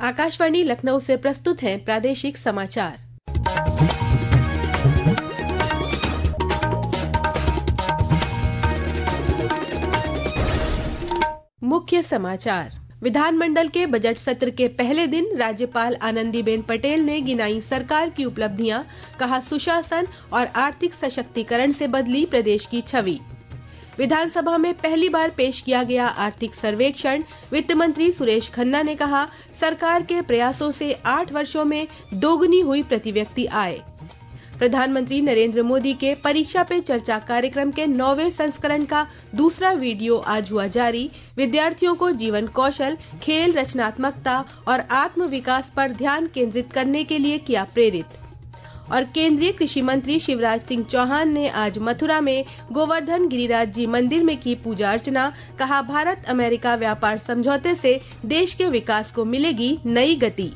आकाशवाणी लखनऊ से प्रस्तुत हैं प्रादेशिक समाचार। मुख्य समाचार। विधानमंडल के बजट सत्र के पहले दिन राज्यपाल आनंदीबेन पटेल ने गिनाई सरकार की उपलब्धियां, कहा सुशासन और आर्थिक सशक्तिकरण से बदली प्रदेश की छवि। विधानसभा में पहली बार पेश किया गया आर्थिक सर्वेक्षण, वित्त मंत्री सुरेश खन्ना ने कहा सरकार के प्रयासों से 8 वर्षों में दोगुनी हुई प्रति व्यक्ति आय। प्रधानमंत्री नरेंद्र मोदी के परीक्षा पे चर्चा कार्यक्रम के 9वें संस्करण का दूसरा वीडियो आज हुआ जारी। विद्यार्थियों को जीवन कौशल, खेल, रचनात्मकता और आत्म विकास पर ध्यान केंद्रित करने के लिए किया प्रेरित। और केंद्रीय कृषि मंत्री शिवराज सिंह चौहान ने आज मथुरा में गोवर्धन गिरिराज जी मंदिर में की पूजा अर्चना, कहा भारत अमेरिका व्यापार समझौते से देश के विकास को मिलेगी नई गति।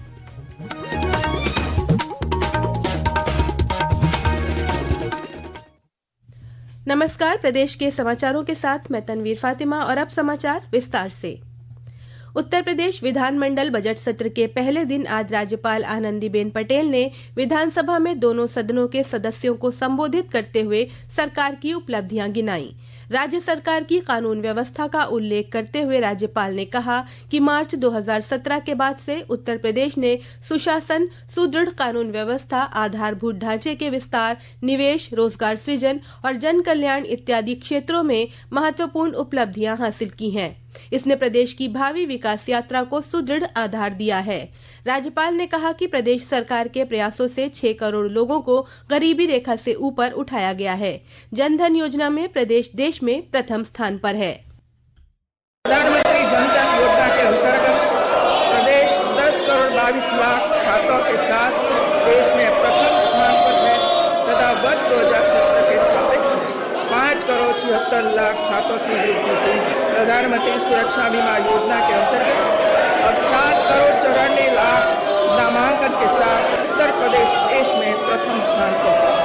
नमस्कार, प्रदेश के समाचारों के साथ मैं तनवीर फातिमा और अब समाचार विस्तार से। उत्तर प्रदेश विधानमंडल बजट सत्र के पहले दिन आज राज्यपाल आनंदीबेन पटेल ने विधानसभा में दोनों सदनों के सदस्यों को संबोधित करते हुए सरकार की उपलब्धियां गिनाई। राज्य सरकार की कानून व्यवस्था का उल्लेख करते हुए राज्यपाल ने कहा कि मार्च 2017 के बाद से उत्तर प्रदेश ने सुशासन, सुदृढ़ कानून व्यवस्था, आधारभूत ढांचे के विस्तार, निवेश, रोजगार सृजन और जन कल्याण इत्यादि क्षेत्रों में महत्वपूर्ण उपलब्धियां हासिल की हैं। इसने प्रदेश की भावी विकास यात्रा को सुदृढ़ आधार दिया है। राज्यपाल ने कहा कि प्रदेश सरकार के प्रयासों से 6 करोड़ लोगों को गरीबी रेखा से ऊपर उठाया गया है। जनधन योजना में प्रदेश देश में प्रथम स्थान पर है। प्रधानमंत्री जनधन योजना के अंतर्गत प्रदेश 10 करोड़ 22 लाख खातों के साथ देश में प्रथम स्थान पर है तथा वर्ष 2017 के सापेक्ष 5 करोड़ 76 लाख खातों की वृद्धि हुई है। प्रधानमंत्री सुरक्षा बीमा योजना के अंतर्गत अब 7 करोड़ 94 लाख नामांकन के साथ उत्तर प्रदेश देश में प्रथम स्थान पर है।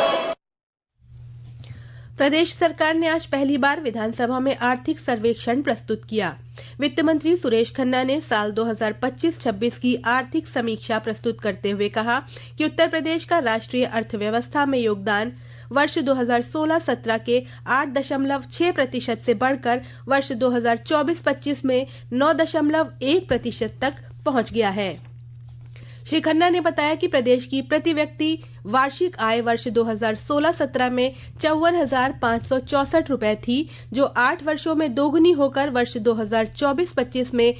प्रदेश सरकार ने आज पहली बार विधानसभा में आर्थिक सर्वेक्षण प्रस्तुत किया। वित्त मंत्री सुरेश खन्ना ने साल 2025-26 की आर्थिक समीक्षा प्रस्तुत करते हुए कहा कि उत्तर प्रदेश का राष्ट्रीय अर्थव्यवस्था में योगदान वर्ष 2016-17 के 8.6% से बढ़कर वर्ष 2024-25 में 9.1% तक पहुंच गया है। श्री खन्ना ने बताया कि प्रदेश की प्रति व्यक्ति वार्षिक आय वर्ष 2016-17 में 54,564 रुपए थी, जो 8 वर्षों में दोगुनी होकर वर्ष 2024-25 में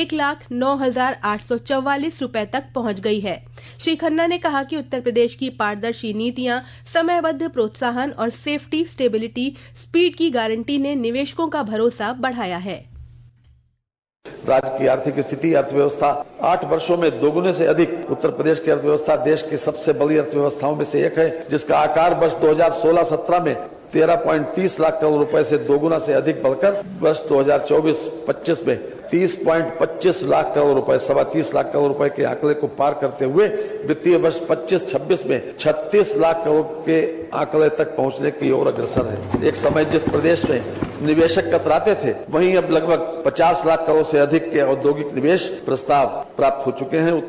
1,09,844 रुपए तक पहुंच गई है। श्री खन्ना ने कहा कि उत्तर प्रदेश की पारदर्शी नीतियां, समयबद्ध प्रोत्साहन और सेफ्टी, स्टेबिलिटी, स्पीड की गारंटी ने निवेशकों का भरोसा बढ़ाया है। राज्य की आर्थिक स्थिति, अर्थव्यवस्था 8 वर्षों में दोगुने से अधिक। उत्तर प्रदेश की अर्थव्यवस्था देश की सबसे बड़ी अर्थव्यवस्थाओं में से एक है, जिसका आकार वर्ष 2016-17 में 13.30 लाख करोड़ रुपए से दोगुना से अधिक बढ़कर वर्ष 2024-25 में 30.25 लाख करोड़ रुपए, 30 लाख करोड़ रुपए के आंकड़े को पार करते हुए वित्तीय वर्ष 25-26 में 36 लाख करोड़ के आंकड़े तक पहुंचने की ओर अग्रसर है। एक समय जिस प्रदेश में निवेशक कतराते थे, वहीं अब लगभग 50 लाख करोड़ से अधिक के औद्योगिक निवेश प्रस्ताव प्राप्त हो चुके हैं।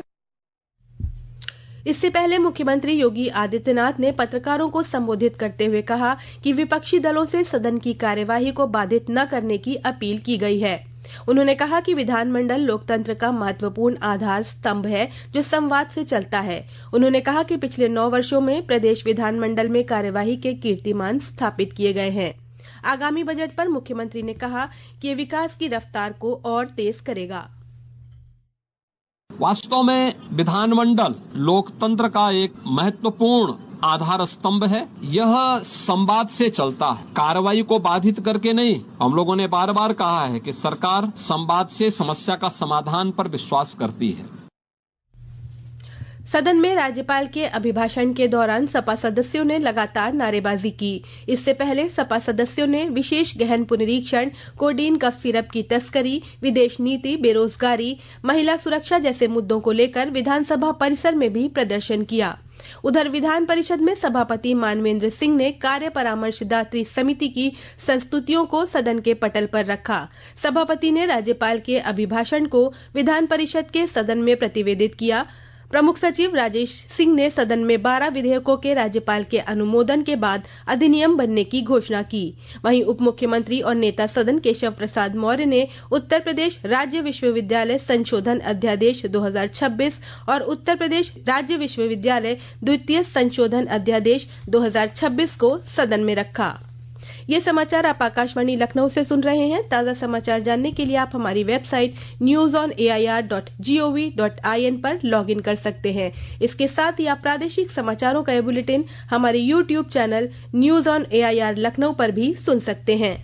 इससे पहले मुख्यमंत्री योगी आदित्यनाथ ने पत्रकारों को संबोधित करते हुए कहा कि विपक्षी दलों से सदन की कार्यवाही को बाधित न करने की अपील की गई है। उन्होंने कहा कि विधानमंडल लोकतंत्र का महत्वपूर्ण आधार स्तंभ है, जो संवाद से चलता है। उन्होंने कहा कि पिछले 9 वर्षों में प्रदेश विधानमंडल में कार्यवाही के कीर्तिमान स्थापित किए गए हैं। आगामी बजट पर मुख्यमंत्री ने कहा कि ये विकास की रफ्तार को और तेज करेगा। वास्तव में विधानमंडल लोकतंत्र का एक महत्वपूर्ण आधार स्तंभ है। यह संवाद से चलता है, कार्रवाई को बाधित करके नहीं। हम लोगों ने बार बार कहा है कि सरकार संवाद से समस्या का समाधान पर विश्वास करती है। सदन में राज्यपाल के अभिभाषण के दौरान सपा सदस्यों ने लगातार नारेबाजी की। इससे पहले सपा सदस्यों ने विशेष गहन पुनरीक्षण, कोडीन कफ सिरप की तस्करी, विदेश नीति, बेरोजगारी, महिला सुरक्षा जैसे मुद्दों को लेकर विधानसभा परिसर में भी प्रदर्शन किया। उधर विधान परिषद में सभापति मानवेंद्र सिंह ने कार्य परामर्शदात्री समिति की संस्तुतियों को सदन के पटल पर रखा। सभापति ने राज्यपाल के अभिभाषण को विधान परिषद के सदन में प्रतिवेदित किया। प्रमुख सचिव राजेश सिंह ने सदन में 12 विधेयकों के राज्यपाल के अनुमोदन के बाद अधिनियम बनने की घोषणा की। वहीं उप मुख्यमंत्री और नेता सदन केशव प्रसाद मौर्य ने उत्तर प्रदेश राज्य विश्वविद्यालय संशोधन अध्यादेश 2026 और उत्तर प्रदेश राज्य विश्वविद्यालय द्वितीय संशोधन अध्यादेश 2026 को सदन में रखा। ये समाचार आप आकाशवाणी लखनऊ से सुन रहे हैं। ताजा समाचार जानने के लिए आप हमारी वेबसाइट newsonair.gov.in पर लॉगिन कर सकते हैं। इसके साथ ही आप प्रादेशिक समाचारों का बुलेटिन हमारे YouTube channel news on AIR Lucknow पर भी सुन सकते हैं।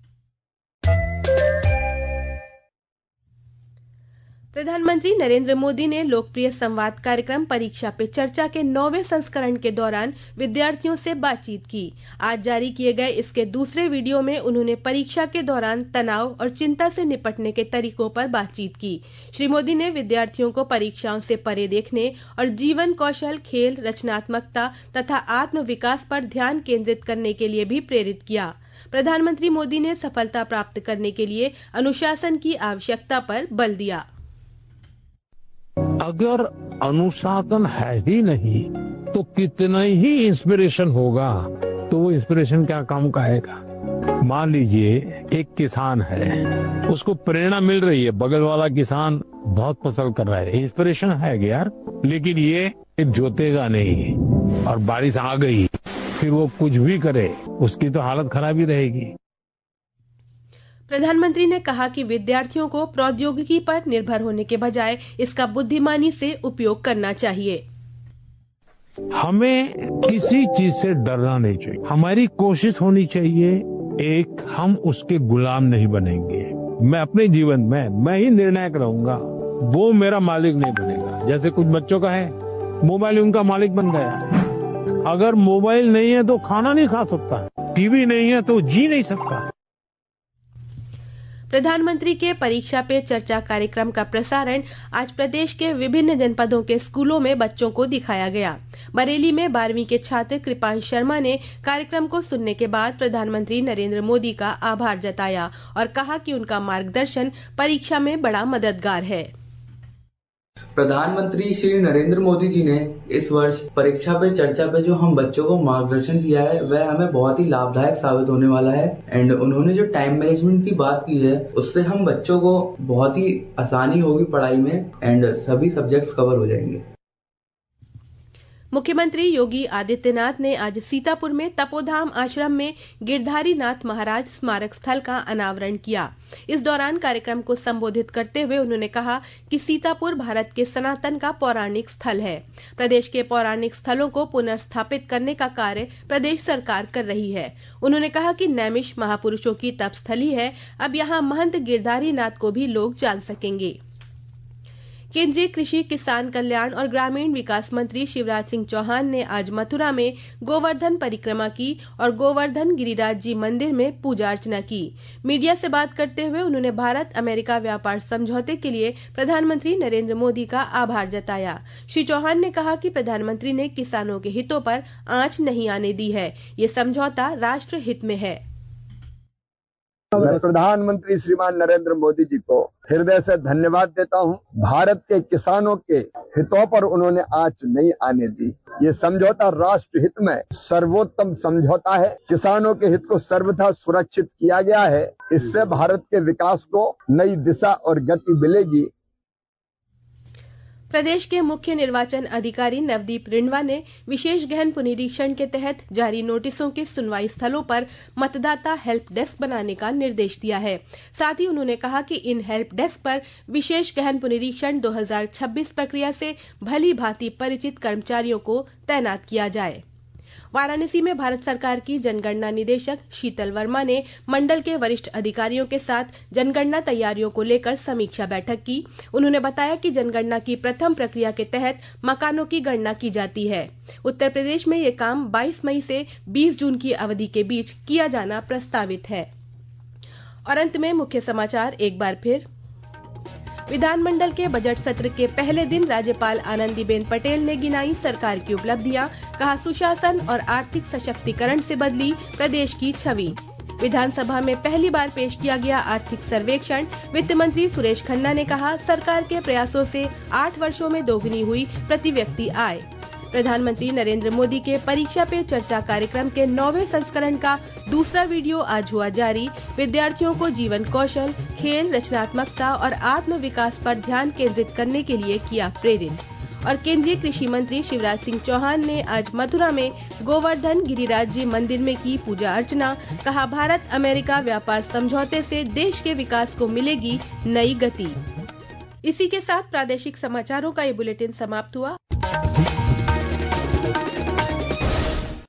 प्रधानमंत्री नरेंद्र मोदी ने लोकप्रिय संवाद कार्यक्रम परीक्षा पे चर्चा के 9वें संस्करण के दौरान विद्यार्थियों से बातचीत की। आज जारी किए गए इसके दूसरे वीडियो में उन्होंने परीक्षा के दौरान तनाव और चिंता से निपटने के तरीकों पर बातचीत की। श्री मोदी ने विद्यार्थियों को परीक्षाओं से परे देखने और जीवन कौशल, खेल, रचनात्मकता तथा आत्म विकास पर ध्यान केंद्रित करने के लिए भी प्रेरित किया। प्रधानमंत्री मोदी ने सफलता प्राप्त करने के लिए अनुशासन की आवश्यकता पर बल दिया। अगर अनुशासन है ही नहीं तो कितना ही इंस्पिरेशन होगा, तो वो इंस्पिरेशन क्या काम का आएगा। मान लीजिए एक किसान है, उसको प्रेरणा मिल रही है, बगल वाला किसान बहुत फसल कर रहा है, इंस्पिरेशन है यार, लेकिन ये जोतेगा नहीं और बारिश आ गई फिर वो कुछ भी करे उसकी तो हालत खराब ही रहेगी। प्रधानमंत्री ने कहा कि विद्यार्थियों को प्रौद्योगिकी पर निर्भर होने के बजाय इसका बुद्धिमानी से उपयोग करना चाहिए। हमें किसी चीज से डरना नहीं चाहिए। हमारी कोशिश होनी चाहिए एक, हम उसके गुलाम नहीं बनेंगे। मैं अपने जीवन में मैं ही निर्णायक रहूंगा, वो मेरा मालिक नहीं बनेगा। जैसे कुछ बच्चों का है, मोबाइल उनका मालिक बन गया। अगर मोबाइल नहीं है तो खाना नहीं खा सकता, टीवी नहीं है तो जी नहीं सकता। प्रधानमंत्री के परीक्षा पे चर्चा कार्यक्रम का प्रसारण आज प्रदेश के विभिन्न जनपदों के स्कूलों में बच्चों को दिखाया गया। बरेली में 12वीं के छात्र कृपांश शर्मा ने कार्यक्रम को सुनने के बाद प्रधानमंत्री नरेंद्र मोदी का आभार जताया और कहा कि उनका मार्गदर्शन परीक्षा में बड़ा मददगार है। प्रधानमंत्री श्री नरेंद्र मोदी जी ने इस वर्ष परीक्षा पे चर्चा पे जो हम बच्चों को मार्गदर्शन किया है वह हमें बहुत ही लाभदायक साबित होने वाला है। एंड उन्होंने जो टाइम मैनेजमेंट की बात की है उससे हम बच्चों को बहुत ही आसानी होगी पढ़ाई में एंड सभी सब्जेक्ट्स कवर हो जाएंगे। मुख्यमंत्री योगी आदित्यनाथ ने आज सीतापुर में तपोधाम आश्रम में गिरधारी नाथ महाराज स्मारक स्थल का अनावरण किया। इस दौरान कार्यक्रम को संबोधित करते हुए उन्होंने कहा कि सीतापुर भारत के सनातन का पौराणिक स्थल है। प्रदेश के पौराणिक स्थलों को पुनर्स्थापित करने का कार्य प्रदेश सरकार कर रही है। उन्होंने कहा कि नैमिष महापुरुषों की तपस्थली है, अब यहाँ महंत गिरधारी नाथ को भी लोग जान सकेंगे। केंद्रीय कृषि, किसान कल्याण और ग्रामीण विकास मंत्री शिवराज सिंह चौहान ने आज मथुरा में गोवर्धन परिक्रमा की और गोवर्धन गिरिराज जी मंदिर में पूजा अर्चना की। मीडिया से बात करते हुए उन्होंने भारत अमेरिका व्यापार समझौते के लिए प्रधानमंत्री नरेंद्र मोदी का आभार जताया। श्री चौहान ने कहा कि प्रधानमंत्री ने किसानों के हितों पर आंच नहीं आने दी है, ये समझौता राष्ट्र हित में है। मैं प्रधानमंत्री श्रीमान नरेंद्र मोदी जी को हृदय से धन्यवाद देता हूं। भारत के किसानों के हितों पर उन्होंने आंच नहीं आने दी। ये समझौता राष्ट्र हित में सर्वोत्तम समझौता है। किसानों के हित को सर्वथा सुरक्षित किया गया है। इससे भारत के विकास को नई दिशा और गति मिलेगी। प्रदेश के मुख्य निर्वाचन अधिकारी नवदीप रिंडवा ने विशेष गहन पुनरीक्षण के तहत जारी नोटिसों के सुनवाई स्थलों पर मतदाता हेल्प डेस्क बनाने का निर्देश दिया है। साथ ही उन्होंने कहा कि इन हेल्प डेस्क पर विशेष गहन पुनरीक्षण 2026 प्रक्रिया से भली भांति परिचित कर्मचारियों को तैनात किया जाए। वाराणसी में भारत सरकार की जनगणना निदेशक शीतल वर्मा ने मंडल के वरिष्ठ अधिकारियों के साथ जनगणना तैयारियों को लेकर समीक्षा बैठक की। उन्होंने बताया कि जनगणना की प्रथम प्रक्रिया के तहत मकानों की गणना की जाती है। उत्तर प्रदेश में ये काम 22 मई से 20 जून की अवधि के बीच किया जाना प्रस्तावित है। और अंत में मुख्य समाचार एक बार फिर। विधानमंडल के बजट सत्र के पहले दिन राज्यपाल आनंदीबेन पटेल ने गिनाई सरकार की उपलब्धियां, कहा सुशासन और आर्थिक सशक्तिकरण से बदली प्रदेश की छवि। विधानसभा में पहली बार पेश किया गया आर्थिक सर्वेक्षण, वित्त मंत्री सुरेश खन्ना ने कहा सरकार के प्रयासों से 8 वर्षों में दोगुनी हुई प्रति व्यक्ति आय। प्रधानमंत्री नरेंद्र मोदी के परीक्षा पे चर्चा कार्यक्रम के 9वें संस्करण का दूसरा वीडियो आज हुआ जारी। विद्यार्थियों को जीवन कौशल, खेल, रचनात्मकता और आत्म विकास पर ध्यान केंद्रित करने के लिए किया प्रेरित। और केंद्रीय कृषि मंत्री शिवराज सिंह चौहान ने आज मथुरा में गोवर्धन गिरिराज जी मंदिर में की पूजा अर्चना, कहा भारत अमेरिका व्यापार समझौते से देश के विकास को मिलेगी नई गति। इसी के साथ प्रादेशिक समाचारों का ये बुलेटिन समाप्त हुआ।